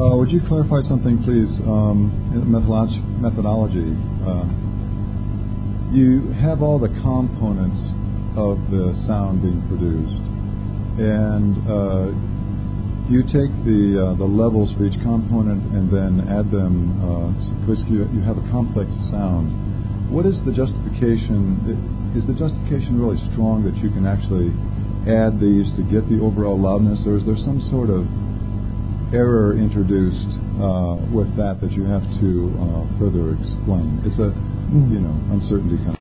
Would you clarify something, please? Methodology. You have all the components of the sound being produced, and you take the levels for each component and then add them. Basically, you have a complex sound. What is the justification? Is the justification really strong that you can actually add these to get the overall loudness, or is there some sort of error introduced with that you have to further explain? It's a uncertainty kind of